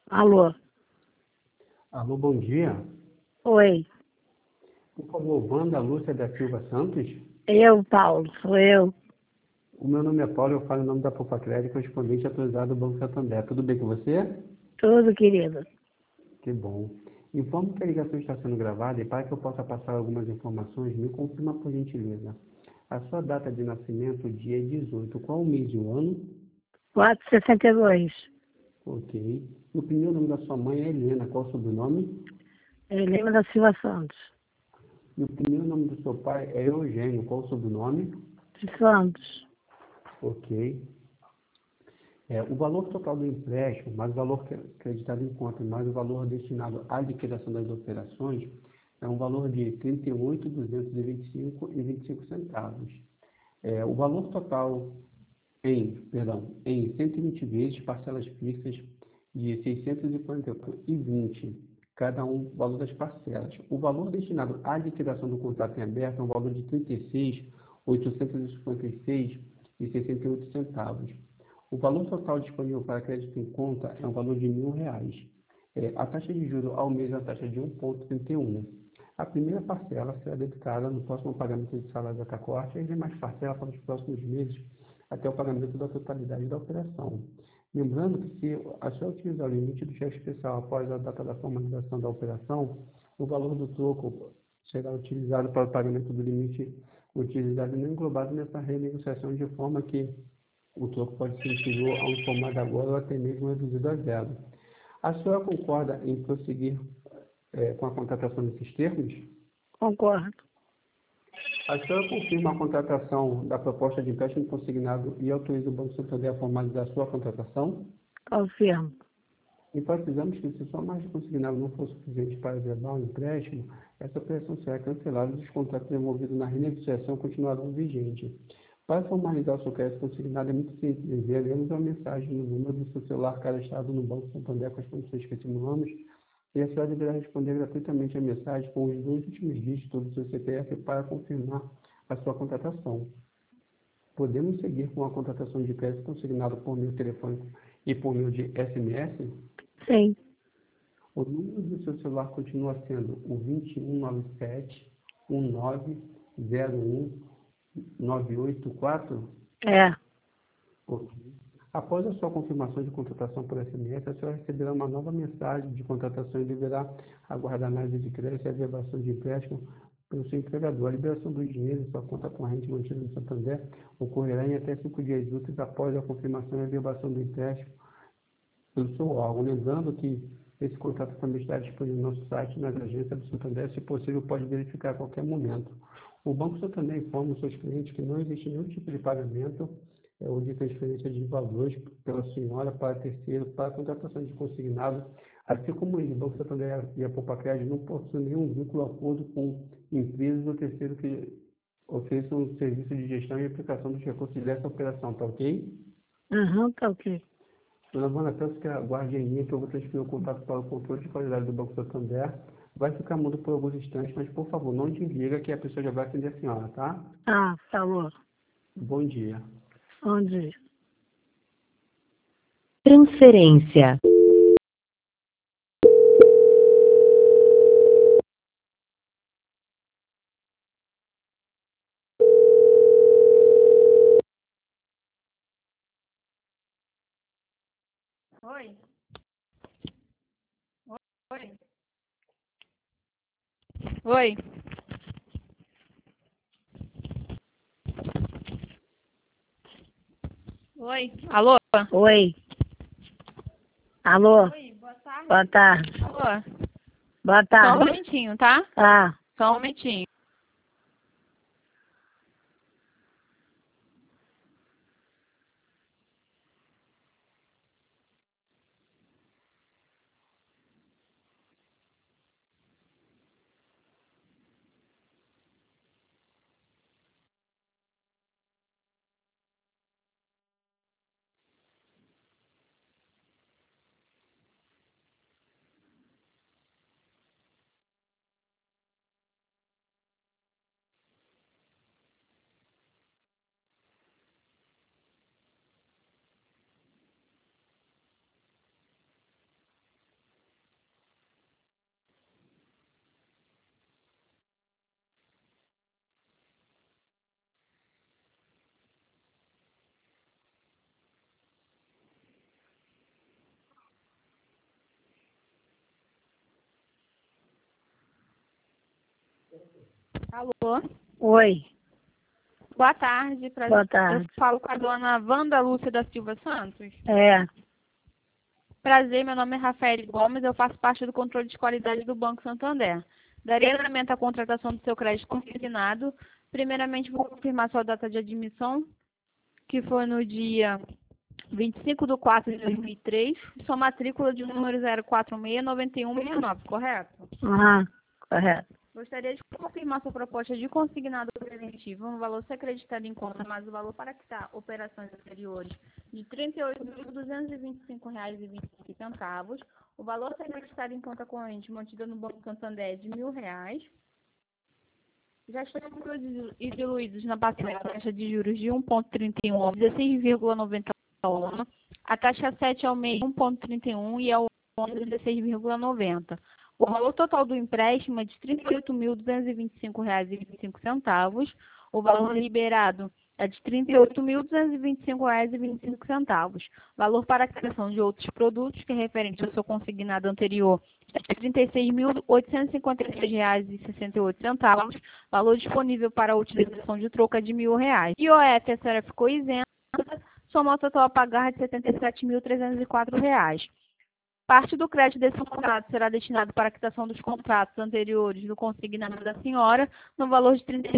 Alô? Alô, bom dia. Oi. Por favor, Wanda Lúcia da Silva Santos. Eu, Paulo, sou eu. O meu nome é Paulo, eu falo em nome da Popacred, correspondente atualizado do Banco Santander. Tudo bem com você? Tudo, querido. Que bom. Informo que a ligação está sendo gravada e para que eu possa passar algumas informações, me confirma por gentileza. A sua data de nascimento, dia 18, qual o mês e o ano? 462. Ok. No primeiro nome da sua mãe é Helena, qual o sobrenome? Helena da Silva Santos. No primeiro nome do seu pai é Eugênio, qual o sobrenome? De Santos. Ok. O valor total do empréstimo, mais o valor acreditado em conta, mais o valor destinado à liquidação das operações, é um valor de R$ 38.225,25 centavos. O valor total em 120 vezes, parcelas fixas de 644,20, cada um valor das parcelas. O valor destinado à liquidação do contrato em aberto é um valor de R$ 36.856,68 centavos. O valor total disponível para crédito em conta é um valor de R$ 1.000. A taxa de juros ao mês é a taxa de 1,31. A primeira parcela será debitada no próximo pagamento de salário da corte e as demais parcelas para os próximos meses até o pagamento da totalidade da operação. Lembrando que se a senhora utilizar o limite do cheque especial após a data da formalização da operação, o valor do troco será utilizado para o pagamento do limite utilizado e não englobado nessa renegociação, de forma que o troco pode ser inferior a um formado agora ou até mesmo reduzido a zero. A senhora concorda em prosseguir com a contratação desses termos? Concordo. A senhora confirma a contratação da proposta de empréstimo consignado e autoriza o Banco Santander a formalizar a sua contratação? Confirmo. Enfatizamos que se só mais consignado não for suficiente para levar o empréstimo, essa operação será cancelada e os contratos envolvidos na renegociação continuarão vigentes. Para formalizar o seu crédito consignado é muito simples. Enviaremos uma mensagem no número do seu celular cadastrado no Banco Santander com as condições que simulamos e a senhora deverá responder gratuitamente a mensagem com os 2 últimos dígitos do seu CPF para confirmar a sua contratação. Podemos seguir com a contratação de crédito consignado por meio telefônico e por meio de SMS? Sim. O número do seu celular continua sendo o 2197-1901-984? É. Ok. Após a sua confirmação de contratação por SMS, a senhora receberá uma nova mensagem de contratação e deverá aguardar análise de crédito e averbação de empréstimo pelo seu empregador. A liberação do dinheiro em sua conta corrente mantida no Santander ocorrerá em até 5 dias úteis após a confirmação e averbação do empréstimo pelo seu órgão. Lembrando que esse contrato também está disponível no nosso site, nas agências do Santander, se possível, pode verificar a qualquer momento. O Banco Santander informa os seus clientes que não existe nenhum tipo de pagamento ou de transferência de valores pela senhora para terceiro, para a contratação de consignado, assim como o Banco Santander e a Popacred não possuem nenhum vínculo ou acordo com empresas ou terceiros que ofereçam um serviço de gestão e aplicação dos recursos dessa operação, tá ok? Aham, tá ok. Dona Wanda, peço que aguarde em linha que eu vou transferir o contato para o controle de qualidade do Banco Santander. Vai ficar mudo por alguns instantes, mas por favor, não desliga que a pessoa já vai atender a senhora, tá? Ah, falou. Bom dia. Onde? Transferência. Oi. Oi. Oi. Oi. Alô? Oi. Alô. Oi, boa tarde. Boa tarde. Alô? Boa Só um tarde. momentinho, tá? Tá. Só um momentinho. Alô? Oi, Boa tarde. boa tarde. Eu falo com a dona Wanda Lúcia da Silva Santos. É, Prazer, meu nome é Rafael Gomes, eu faço parte do controle de qualidade do Banco Santander. Daria andamento à contratação do seu crédito consignado. Primeiramente, vou confirmar sua data de admissão, que foi no dia 25/4/2003, sua matrícula de número 0469169, correto? correto. Gostaria de confirmar sua proposta de consignado preventivo no valor ser acreditado em conta, mas o valor para quitar operações anteriores de R$ 38.225,25. O valor ser acreditado em conta corrente mantida no Banco Santander de R$ 1.000. Já estão incluídos e diluídos na parcela da taxa de juros de 1,31 ao 16,90 ao ano, a taxa 7 ao mês 1,31 e ao ano 16,90. O valor total do empréstimo é de R$ 38.225,25. O valor liberado é de R$ 38.225,25. Valor para a criação de outros produtos, que é referente ao seu consignado anterior, é de R$ 36.853,68. Valor disponível para a utilização de troca de R$ 1.000. IOF, a senhora ficou isenta. Soma total a pagar de R$ 77.304. Parte do crédito desse contrato será destinado para a quitação dos contratos anteriores do consignado da senhora, no valor de R$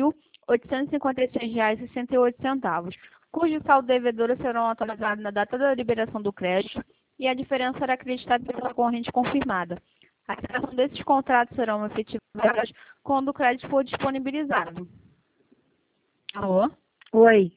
36.853,68, cujo saldo devedor serão atualizados na data da liberação do crédito e a diferença será acreditada pela corrente confirmada. A quitação desses contratos serão efetivadas quando o crédito for disponibilizado. Alô? Oi,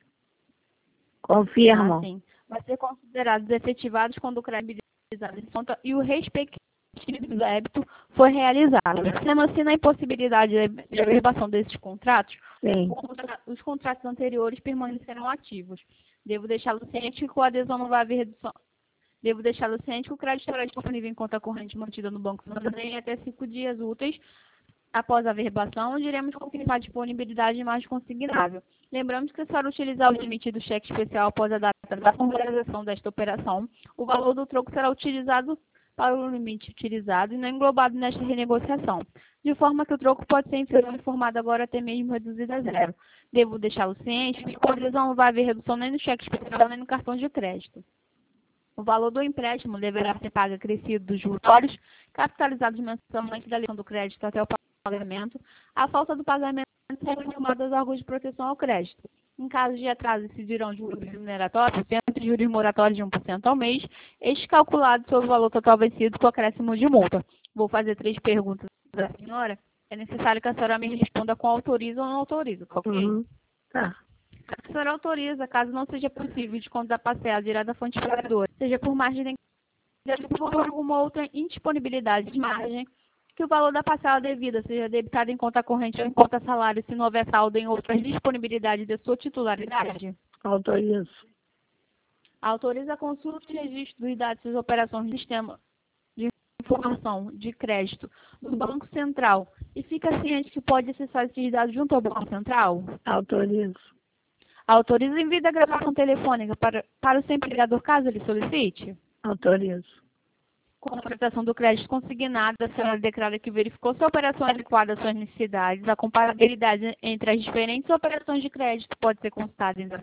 confirmo. Sim. Vai ser considerados efetivados quando o crédito em conta e o respectivo débito foi realizado. Sendo-se na impossibilidade de averbação desses contratos, Sim, os contratos anteriores permanecerão ativos. Devo deixá-lo ciente que com a adesão não vai haver redução. Devo deixá-lo ciente que o crédito estará disponível em conta corrente mantida no Banco Santander em até 5 dias úteis após a averbação, onde iremos confirmar a disponibilidade de margem consignável. Lembramos que é só utilizar o limite do cheque especial após a data da formalização desta operação. O valor do troco será utilizado para o limite utilizado e não englobado nesta renegociação, de forma que o troco pode ser inferior informado agora até mesmo reduzido a zero. Devo deixá-lo ciente que com a adesão não vai haver redução nem no cheque especial nem no cartão de crédito. O valor do empréstimo deverá ser pago acrescido dos juros capitalizados mensalmente da liquidação do crédito até o pagamento. A falta do pagamento será informada aos órgãos de proteção ao crédito. Em caso de atraso, incidirão juros remuneratórios, entre juros moratórios de 1% ao mês, este calculado sobre o valor total vencido com acréscimo de multa. Vou fazer 3 perguntas da senhora. É necessário que a senhora me responda com autoriza ou não autoriza, ok? tá. A senhora autoriza, caso não seja possível, desconto da parcela direta da fonte pagadora, seja por margem de por alguma outra indisponibilidade de margem, que o valor da parcela devida seja debitado em conta corrente ou em conta salário, se não houver saldo em outras disponibilidades de sua titularidade. Autorizo. Autoriza a consulta e registro dos dados das operações do sistema de informação de crédito do Banco Central e fica ciente que pode acessar esses dados junto ao Banco Central. Autorizo. Autoriza em vida a gravação telefônica para o seu empregador, caso ele solicite. Autorizo. Com a contratação do crédito consignado, a senhora declara que verificou se a operação é adequada às suas necessidades. A comparabilidade entre as diferentes operações de crédito pode ser consultada em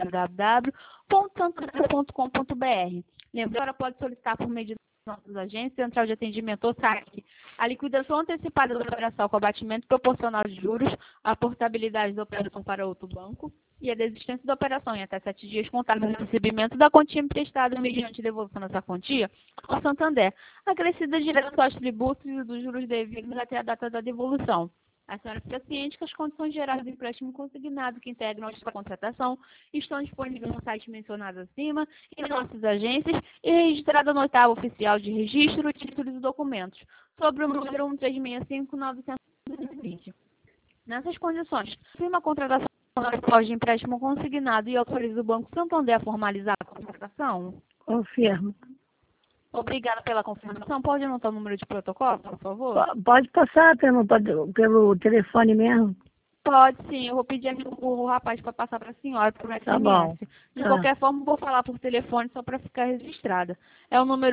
www.santander.com.br. Lembre, a senhora pode solicitar por meio de nossas agências, central de atendimento ou saque, a liquidação antecipada da operação com abatimento proporcional de juros, a portabilidade da operação para outro banco e a desistência da operação em até 7 dias contados no recebimento da quantia emprestada mediante devolução dessa quantia ao Santander, acrescida direto aos tributos e dos juros devidos até a data da devolução. A senhora fica ciente que as condições gerais do empréstimo consignado que integram esta contratação estão disponíveis no site mencionado acima, em nossas agências e registrada no 8º oficial de registro, títulos e documentos, sobre o número 1365920. Nessas condições, firma a contratação de empréstimo consignado e autoriza o Banco Santander a formalizar a contratação? Confirmo. Obrigada pela confirmação. Pode anotar o número de protocolo, por favor? Pode passar pelo telefone mesmo? Pode sim, eu vou pedir o rapaz para passar para a senhora por SMS. Tá bom. De qualquer forma, vou falar por telefone só para ficar registrada. É o número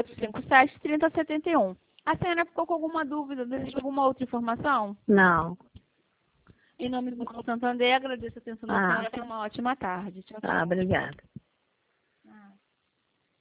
8857-3071. A senhora ficou com alguma dúvida? Deseja alguma outra informação? Não. Em nome do Banco Santander, agradeço a atenção da Ah. senhora. Tenha uma ótima tarde. Tchau, tchau. Ah, obrigada.